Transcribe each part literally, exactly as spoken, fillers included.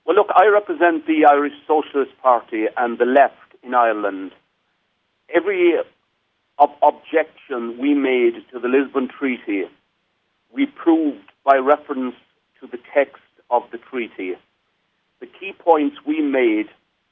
Well, look, I represent the Irish Socialist Party and the left in Ireland. Every ob- objection we made to the Lisbon Treaty, we proved by reference to the text of the treaty. The key points we made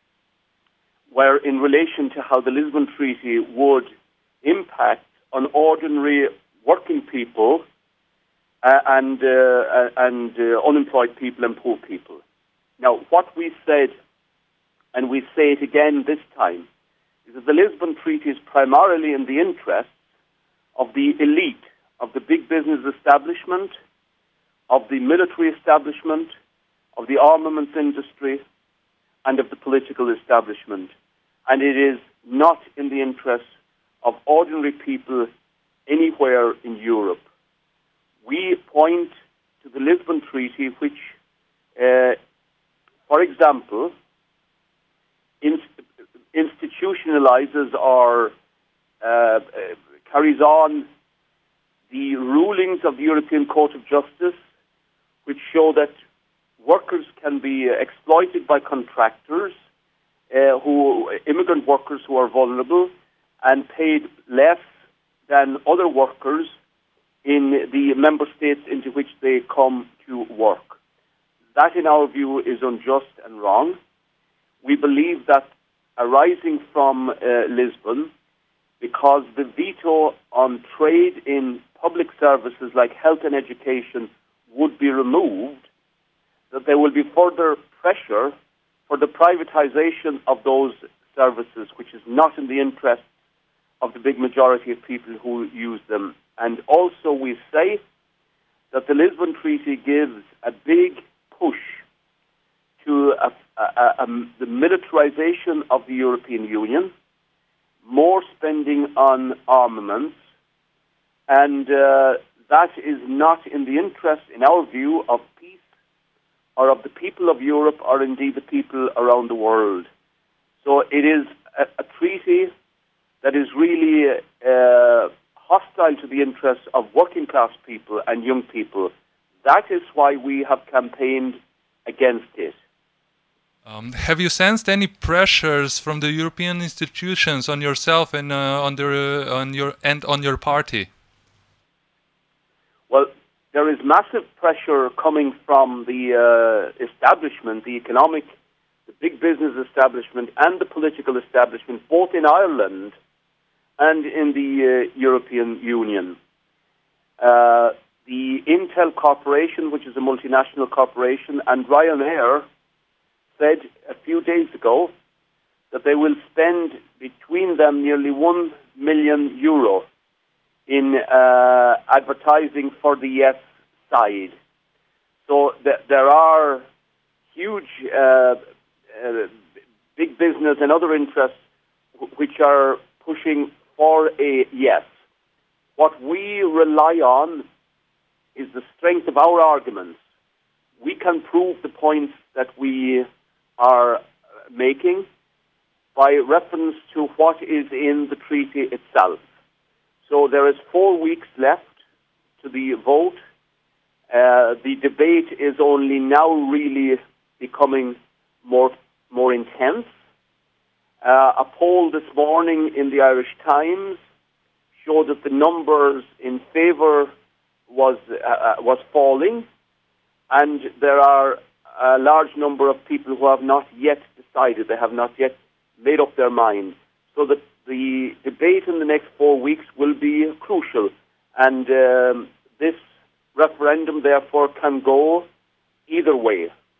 were in relation to how the Lisbon Treaty would impact on ordinary working people uh, and, uh, and uh, unemployed people and poor people. Now, what we said, and we say it again this time, is that the Lisbon Treaty is primarily in the interests of the elite, of the big business establishment, of the military establishment, of the armaments industry, and of the political establishment. And it is not in the interests of ordinary people anywhere in Europe. We point to the Lisbon Treaty, which, uh, for example, inst- institutionalizes or uh, uh, carries on the rulings of the European Court of Justice, which show that workers can be uh, exploited by contractors, uh, who immigrant workers who are vulnerable, and paid less than other workers in the member states into which they come to work. That, in our view, is unjust and wrong. We believe that arising from uh, Lisbon, because the veto on trade in public services like health and education would be removed, that there will be further pressure for the privatization of those services, which is not in the interest of the big majority of people who use them. And also we say that the Lisbon Treaty gives a big push to a, a, a, the militarization of the European Union, more spending on armaments, and uh, that is not in the interest, in our view, of peace or of the people of Europe or indeed the people around the world. So it is a, a treaty that is really uh, hostile to the interests of working class people and young people. That is why we have campaigned against it. Um, have you sensed any pressures from the European institutions on yourself and uh, on, the, uh, on your and on your party? Well, there is massive pressure coming from the uh, establishment, the economic, the big business establishment, and the political establishment, both in Ireland and in the uh, European Union. Uh, the Intel Corporation, which is a multinational corporation, and Ryanair said a few days ago that they will spend between them nearly one million euro in uh, advertising for the yes side. So th- there are huge uh, uh, big business and other interests w- which are pushing for a yes. What we rely on is the strength of our arguments. We can prove the points that we are making by reference to what is in the treaty itself. So there is four weeks left to the vote. Uh, the debate is only now really becoming more more intense. Uh, a poll this morning in the Irish Times showed that the numbers in favour was uh, was falling, and there are a large number of people who have not yet decided, they have not yet made up their mind. So that the debate in the next four weeks will be crucial. And um, this referendum, therefore, can go either way.